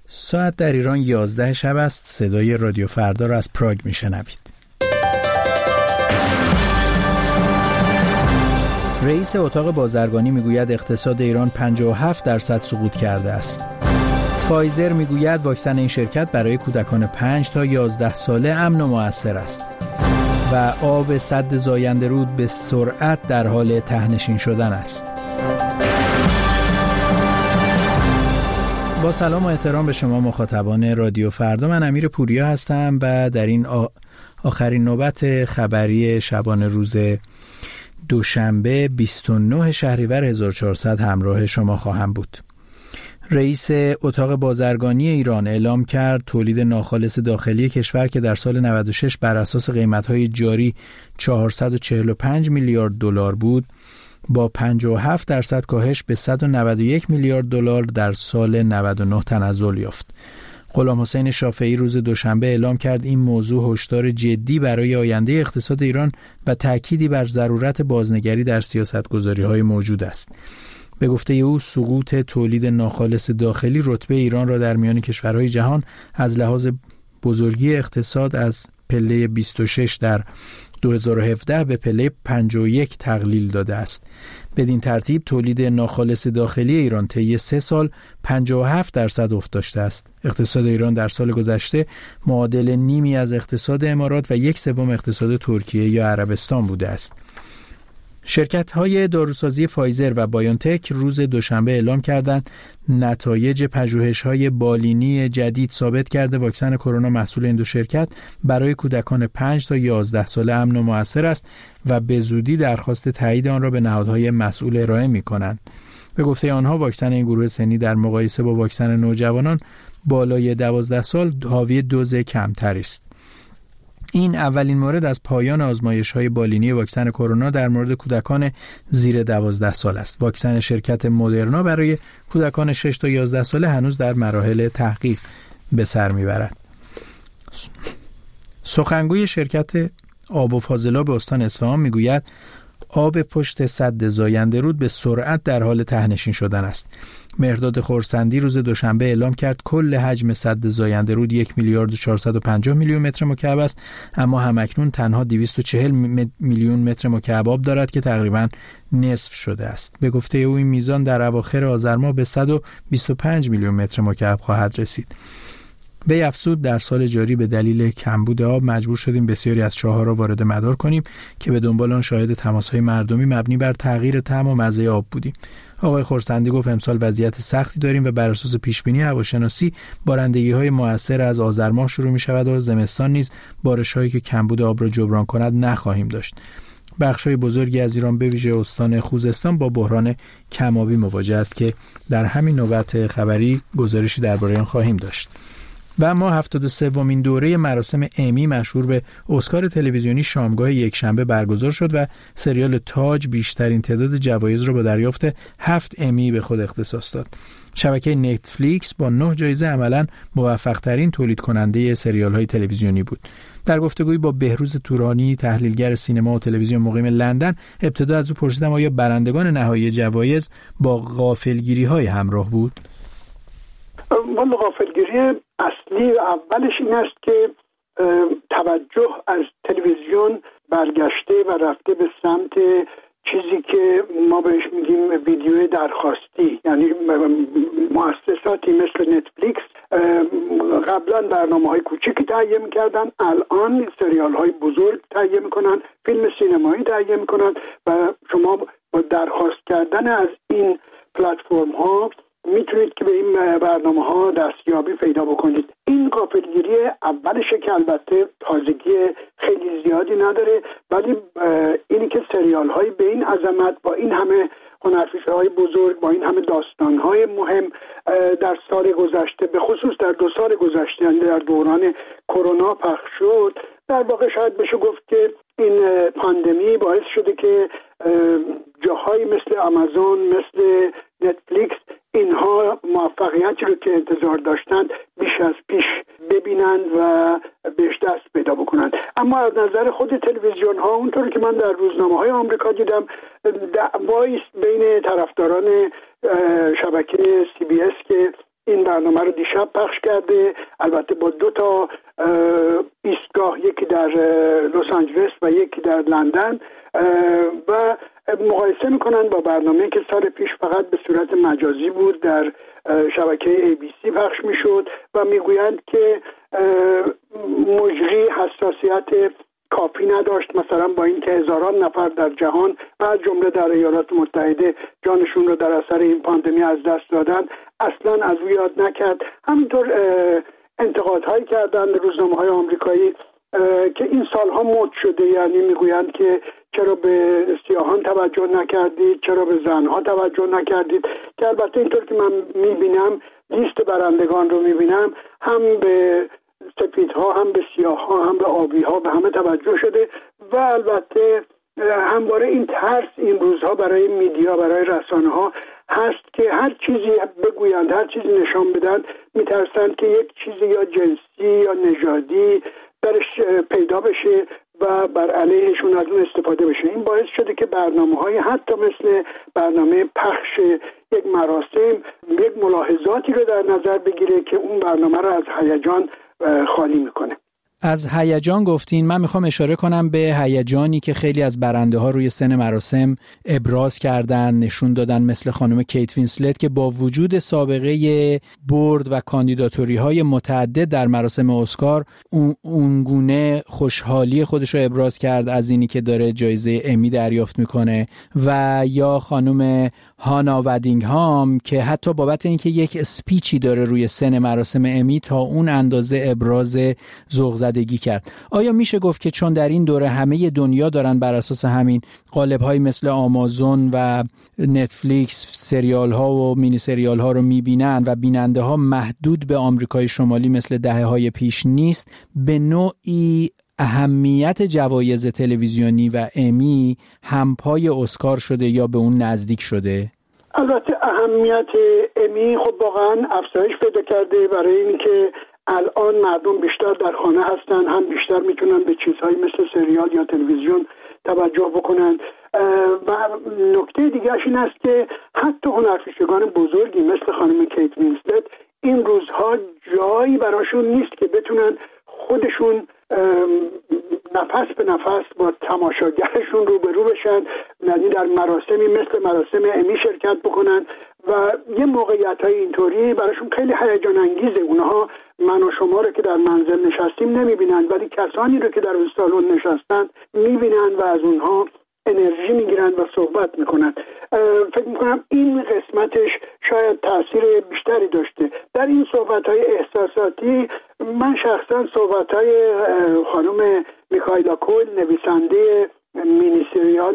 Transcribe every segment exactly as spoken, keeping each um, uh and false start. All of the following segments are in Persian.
ساعت در ایران یازده شب است. صدای رادیو فردا را از پراگ میشنوید. رئیس اتاق بازرگانی میگوید اقتصاد ایران پنجاه و هفت درصد سقوط کرده است. فایزر میگوید واکسن این شرکت برای کودکان پنج تا یازده ساله امن و مؤثر است. و آب سد زاینده رود به سرعت در حال ته‌نشین شدن است. با سلام و احترام به شما مخاطبان رادیو فردا، من امیر پوریا هستم و در این آخرین نوبت خبری شبانه روز دوشنبه بیست و نه شهریور هزار و چهارصد همراه شما خواهم بود. رئیس اتاق بازرگانی ایران اعلام کرد تولید ناخالص داخلی کشور که در سال نود و شش بر اساس قیمت‌های جاری چهارصد و چهل و پنج میلیارد دلار بود، با پنجاه و هفت درصد کاهش به صد و نود و یک میلیارد دلار در سال نود و نه تنزل یافت. غلام حسین شافعی روز دوشنبه اعلام کرد این موضوع هشدار جدی برای آینده اقتصاد ایران و تأکیدی بر ضرورت بازنگری در سیاست‌گذاری‌های موجود است. به گفته او سقوط تولید ناخالص داخلی رتبه ایران را در میان کشورهای جهان از لحاظ بزرگی اقتصاد از پله بیست و شش در دو هزار و هفده به پله پنجاه و یک تقلیل داده است. بدین ترتیب تولید ناخالص داخلی ایران طی سه سال پنجاه و هفت درصد افت داشته است. اقتصاد ایران در سال گذشته معادل نیمی از اقتصاد امارات و یک سوم اقتصاد ترکیه یا عربستان بوده است. شرکت‌های داروسازی فایزر و بایونتک روز دوشنبه اعلام کردند نتایج پژوهش‌های بالینی جدید ثابت کرده واکسن کرونا محصول این دو شرکت برای کودکان پنج تا یازده ساله امن و مؤثر است و به زودی درخواست تایید آن را به نهادهای مسئول ارائه می‌کنند. به گفته آنها واکسن این گروه سنی در مقایسه با واکسن نوجوانان بالای دوازده سال حاوی دوز کمتری است. این اولین مورد از پایان آزمایش‌های بالینی واکسن کرونا در مورد کودکان زیر دوازده سال است. واکسن شرکت مدرنا برای کودکان شش تا یازده ساله هنوز در مراحل تحقیق به سر می‌برد. سخنگوی شرکت آب و فاضلاب استان اصفهان می‌گوید آب پشت سد زاینده رود به سرعت در حال ته‌نشین شدن است. مهرداد خرسندی روز دوشنبه اعلام کرد کل حجم سد زاینده رود یک میلیارد و چهارصد و پنجاه میلیون متر مکعب است، اما همکنون تنها دویست و چهل میلیون متر مکعب آب دارد که تقریباً نصف شده است. به گفته او این میزان در اواخر آذر ماه به صد و بیست و پنج میلیون متر مکعب خواهد رسید. وی افزود در سال جاری به دلیل کمبود آب مجبور شدیم بسیاری از چاه‌ها را وارد مدار کنیم که به دنبال آن شاهد تماس‌های مردمی مبنی بر تغییر طعم و مزه آب بودیم. آقای خرسندی گفت امسال وضعیت سختی داریم و بر اساس پیشبینی هواشناسی بارندگی‌های مؤثر از آذر ماه شروع می‌شود و زمستان نیز بارش‌هایی که کمبود آب را جبران کند نخواهیم داشت. بخش‌های بزرگی از ایران به ویژه استان خوزستان با بحران کم‌آبی مواجه است که در همین نوبت خبری گزارشی درباره آن خواهیم داشت. و اما هفتاد و سومین دوره مراسم امی مشهور به اسکار تلویزیونی شامگاه یکشنبه برگزار شد و سریال تاج بیشترین تعداد جوایز را با دریافت هفت امی به خود اختصاص داد. شبکه نتفلیکس با نه جایزه عملاً موفق‌ترین تولید کننده سریال‌های تلویزیونی بود. در گفتگویی با بهروز تورانی تحلیلگر سینما و تلویزیون مقیم لندن ابتدا از او پرسیدم آیا برندگان نهایی جوایز با غافلگیری‌های همراه بود؟ والا غافلگیری اصلی و اولش این است که توجه از تلویزیون برگشته و رفته به سمت چیزی که ما بهش میگیم ویدیو درخواستی، یعنی مؤسساتی مثل نتفلیکس قبلا برنامه‌های کوچیکی تهیه می‌کردن، الان سریال‌های بزرگ تهیه می‌کنن، فیلم سینمایی تهیه می‌کنن و شما با درخواست کردن از این پلتفرم‌ها میتونید که به این برنامه ها دستیابی پیدا بکنید. این غافلگیری اولشه که البته تازگی خیلی زیادی نداره، ولی اینی که سریال های به این عظمت با این همه هنرپیشه های بزرگ، با این همه داستان های مهم در سال گذشته، به خصوص در دو سال گذشته، یعنی در دوران کرونا پخش شد، در واقع شاید بشه گفت که این پاندمی باعث شده که جاهایی مثل آمازون، مثل نتفلیکس، اینها موفقیتی رو که انتظار داشتند بیش از پیش ببینند و بهش دست پیدا بکنند. اما از نظر خود تلویزیون ها، اونطور که من در روزنامه های آمریکا دیدم، دعوایی بین طرفداران شبکه سی بی اس که این برنامه رو دیشب پخش کرده، البته با دو تا ایستگاه، یکی در لس آنجلس و یکی در لندن، و مقایسه میکنن با برنامه که سال پیش فقط به صورت مجازی بود، در شبکه ای بی سی پخش میشد، و میگویند که مجری حساسیت کافی نداشت، مثلا با اینکه هزاران نفر در جهان و از جمله در ایالات متحده جانشون رو در اثر این پاندمی از دست دادن، اصلا از او یاد نکرد. همینطور انتقادهایی کردند روزنامه‌های آمریکایی که این سالها مد شده، یعنی میگویند که چرا به سیاهان توجه نکردید، چرا به زنها توجه نکردید، که البته اینطور که من میبینم، لیست برندگان رو میبینم، هم به سفیدها، هم به سیاهها، هم به آبیها، به همه توجه شده. و البته همواره این ترس این روزها برای میدیا، برای رسانه ها هست که هر چیزی بگویند، هر چیزی نشان بدن، میترسند که یک چیزی یا جنسی یا نژادی درش پیدا بشه و بر علیهشون از اون استفاده بشه. این باعث شده که برنامه‌های حتی مثل برنامه پخش یک مراسم یک ملاحظاتی رو در نظر بگیره که اون برنامه رو از هیجان خالی میکنه. از هیجان گفتین، من میخوام اشاره کنم به هیجانی که خیلی از برنده ها روی سن مراسم ابراز کردن، نشون دادن، مثل خانم کیت وینسلت که با وجود سابقه برد و کاندیداتوری های متعدد در مراسم اسکار اونگونه خوشحالی خودش رو ابراز کرد از اینی که داره جایزه امی دریافت میکنه، و یا خانم هانا ودینگهام که حتی بابت اینکه یک اسپیچی داره روی سن مراسم امی تا اون اندازه ابراز ذوق زدگی کرد. آیا میشه گفت که چون در این دوره همه دنیا دارن بر اساس همین قالب‌های مثل آمازون و نتفلیکس سریال ها و مینی سریال ها رو میبینن و بیننده ها محدود به آمریکای شمالی مثل دهه های پیش نیست، به نوعی اهمیت جوایز تلویزیونی و امی همپای اسکار شده یا به اون نزدیک شده؟ البته اهمیت امی خب واقعا افزایش پیدا کرده، برای اینکه الان مردم بیشتر در خانه هستن، هم بیشتر میتونن به چیزهایی مثل سریال یا تلویزیون توجه بکنن. و نکته دیگرش این است که حتی هنرپیشگان بزرگی مثل خانم کیت وینسلت این روزها جایی براشون نیست که بتونن خودشون نفس به نفس با تماشاگرشون روبرو بشن، یعنی در مراسمی مثل مراسم امی شرکت بکنن، و یه موقعیت های اینطوری براشون خیلی هیجان انگیزه. اونها من و شما رو که در منزل نشستیم نمیبینن، ولی کسانی رو که در اون سالن نشستن میبینن و از اونها انرژی میگیرن و صحبت میکنن. فکر میکنم این قسمتش شاید تاثیر بیشتری داشته. در این صحبت‌های احساساتی من شخصا صحبت‌های خانم میکائیلا کول، نویسنده مینی سریال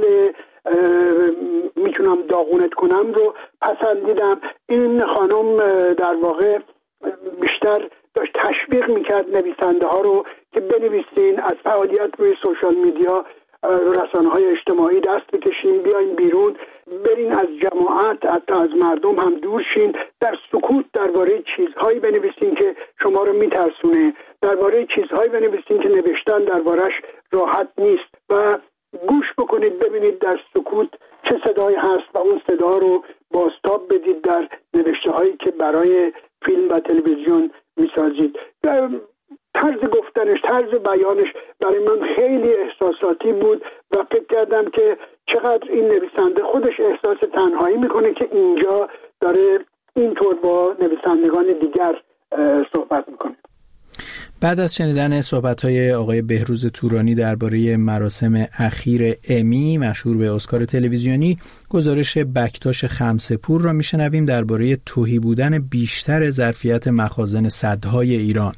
میتونم داغونت کنم رو پسندیدم. این خانم در واقع بیشتر داشت تشویق میکرد نویسنده ها رو که بنویسین، از فعالیت روی سوشال میدیا، رسانه‌های اجتماعی دست بکشین، بیاین بیرون، برین از جماعت، حتی از مردم هم دور شین، در سکوت درباره چیزهایی بنویسین که شما رو میترسونه، درباره چیزهایی بنویسین که نوشتن دربارش راحت نیست، و گوش بکنید ببینید در سکوت چه صدایی هست و اون صدا رو بازتاب بدید در نوشته هایی که برای فیلم و تلویزیون میسازید. طرز گفتنش، طرز بیانش برای من خیلی احساساتی بود و فکر کردم که چقدر این نویسنده خودش احساس تنهایی میکنه که اینجا داره اینطور با نویسندگان دیگر صحبت میکنه. بعد از شنیدن صحبت‌های آقای بهروز تورانی درباره مراسم اخیر امی مشهور به اسکار تلویزیونی، گزارش بکتاش خمسه‌پور را میشنویم درباره تهی بودن بیشتر ظرفیت مخازن سدهای ایران.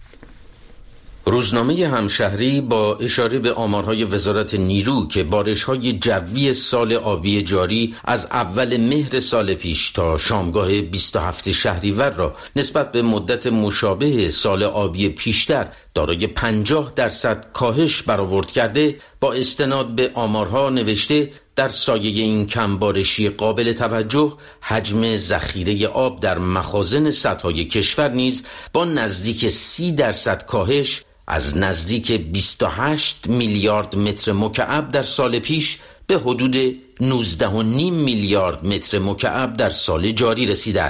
روزنامه همشهری با اشاره به آمارهای وزارت نیرو که بارش‌های جوی سال آبی جاری از اول مهر سال پیش تا شامگاه بیست و هفتم شهریور را نسبت به مدت مشابه سال آبی پیشتر دارای پنجاه درصد کاهش برآورد کرده، با استناد به آمارها نوشته در سایه این کمبارشی قابل توجه، حجم ذخیره آب در مخازن سدهای کشور نیز با نزدیک سی درصد کاهش از نزدیک بیست و هشت میلیارد متر مکعب در سال پیش به حدود نوزده و نیم میلیارد متر مکعب در سال جاری رسیده است.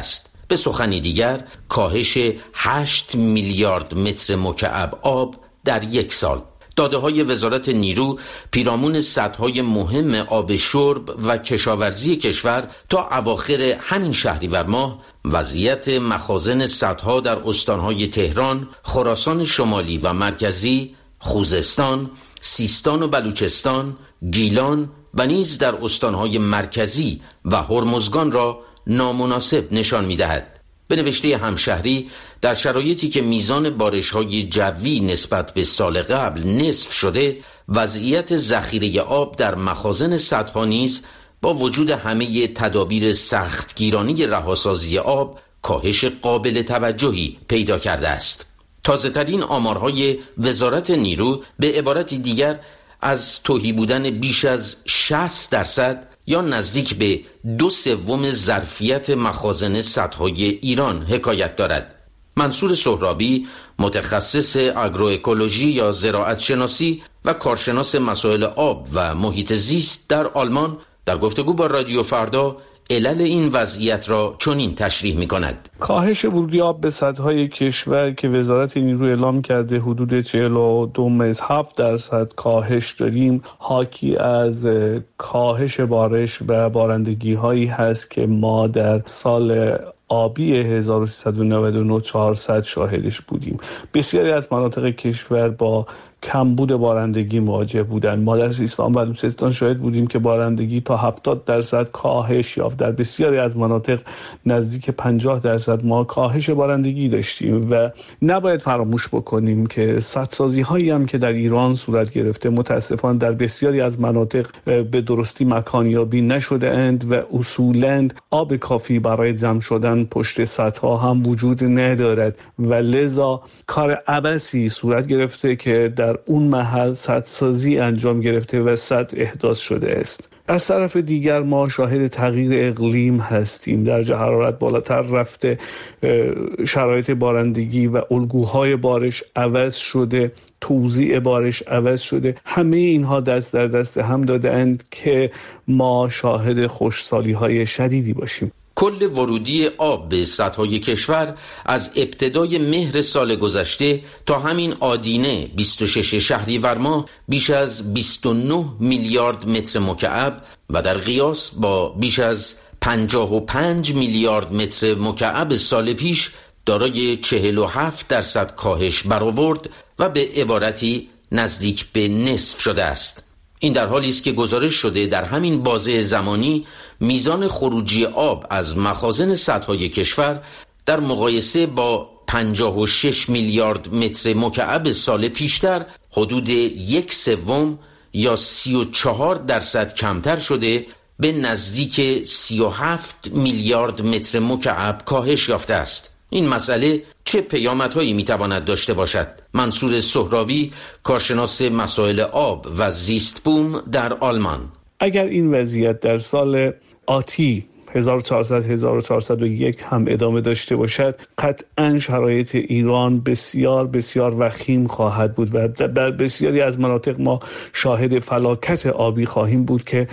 به سخنی دیگر کاهش هشت میلیارد متر مکعب آب در یک سال. داده‌های وزارت نیرو پیرامون سدهای مهم آب شرب و کشاورزی کشور تا اواخر همین شهریور ماه وضعیت مخازن سدها در استانهای تهران، خراسان شمالی و مرکزی، خوزستان، سیستان و بلوچستان، گیلان و نیز در استانهای مرکزی و هرمزگان را نامناسب نشان می‌دهد. به نوشته همشهری، در شرایطی که میزان بارش‌های جوی نسبت به سال قبل نصف شده، وضعیت ذخیره آب در مخازن سدها نیز با وجود همه تدابیر سختگیرانه رهاسازی آب کاهش قابل توجهی پیدا کرده است. تازه‌ترین آمارهای وزارت نیرو به عبارت دیگر از تهی بودن بیش از شصت درصد یا نزدیک به دو سوم ظرفیت مخازن سدهای ایران حکایت دارد. منصور سهرابی، متخصص اگرواکولوژی یا زراعت شناسی و کارشناس مسائل آب و محیط زیست در آلمان، در گفتگو با رادیو فردا علل این وضعیت را چنین تشریح می کند. کاهش ورودی آب به سدهای کشور که وزارت نیرو اعلام کرده حدود چهل و دو ممیز هفت درصد کاهش داریم، حاکی از کاهش بارش و بارندگی هایی هست که ما در سال آبی هزار و سیصد و نود و نه چهارصد شاهدش بودیم. بسیاری از مناطق کشور با کمبود بارندگی مواجه بودند. ما در سیستان و بلوچستان شاهد بودیم که بارندگی تا هفتاد درصد کاهش یافت. در بسیاری از مناطق نزدیک پنجاه درصد ما کاهش بارندگی داشتیم و نباید فراموش بکنیم که سدسازی هایی هم که در ایران صورت گرفته متاسفانه در بسیاری از مناطق به درستی مکانیابی نشده اند و اصولاً آب کافی برای جمع شدن پشت سدها هم وجود ندارد و لذا کار عبثی صورت گرفته که در اون محل سدسازی انجام گرفته و سد احداث شده است. از طرف دیگر ما شاهد تغییر اقلیم هستیم. درجه حرارت بالاتر رفته، شرایط بارندگی و الگوهای بارش عوض شده، توزیع بارش عوض شده. همه اینها دست در دست هم داده اند که ما شاهد خشکسالی های شدیدی باشیم. کل ورودی آب به سدهای کشور از ابتدای مهر سال گذشته تا همین آدینه بیست و شش شهریور ماه بیش از بیست و نه میلیارد متر مکعب و در قیاس با بیش از پنجاه و پنج میلیارد متر مکعب سال پیش دارای چهل و هفت درصد کاهش برآورد و به عبارتی نزدیک به نصف شده است. این در حالی است که گزارش شده در همین بازه زمانی میزان خروجی آب از مخازن سدهای کشور در مقایسه با پنجاه و شش میلیارد متر مکعب سال پیشتر حدود یک سوم یا سی و چهار درصد کمتر شده به نزدیک سی و هفت میلیارد متر مکعب کاهش یافته است. این مسئله چه پیامدهایی میتواند داشته باشد؟ منصور سهرابی، کارشناس مسائل آب و زیست بوم در آلمان: اگر این وضعیت در سال آتی هزار و چهارصد هزار و چهارصد و یک هم ادامه داشته باشد، قطعاً شرایط ایران بسیار بسیار وخیم خواهد بود و در بسیاری از مناطق ما شاهد فلاکت آبی خواهیم بود که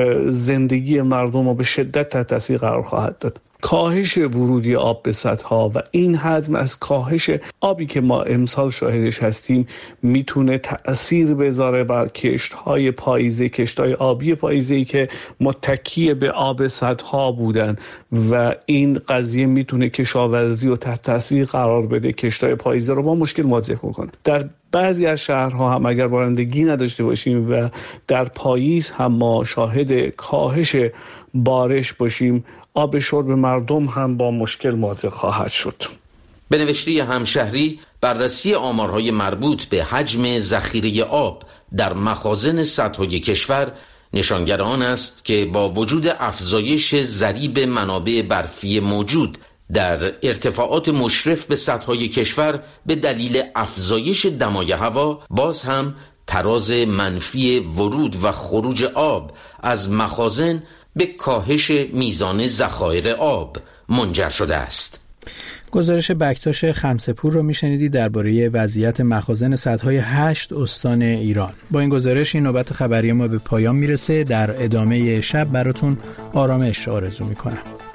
زندگی مردم رو به شدت تحت تاثیر قرار خواهد داد. کاهش ورودی آب به سدها و این حجم از کاهش آبی که ما امسال شاهدش هستیم میتونه تأثیر بذاره بر کشت‌های پاییزه، کشت‌های آبی پاییزه‌ای که متکی به آب سدها بودن و این قضیه میتونه کشاورزی رو تحت تأثیر قرار بده، کشت‌های پاییزه رو با مشکل مواجه کنه. در بعضی از شهرها هم اگر بارندگی نداشته باشیم و در پاییز هم ما شاهد کاهش بارش باشیم، آب شرب مردم هم با مشکل مواجه خواهد شد. به نوشته همشهری، بررسی آمارهای مربوط به حجم ذخیره آب در مخازن سدهای کشور نشانگر آن است که با وجود افزایش ضریب منابع برفی موجود در ارتفاعات مشرف به سدهای کشور به دلیل افزایش دمای هوا، باز هم تراز منفی ورود و خروج آب از مخازن به کاهش میزان ذخایر آب منجر شده است. گزارش بکتاش خمسه‌پور رو میشنیدی درباره وضعیت مخازن سدهای هشت استان ایران. با این گزارش این نوبت خبری ما به پایان میرسه. در ادامه شب براتون آرامش آرزو میکنم.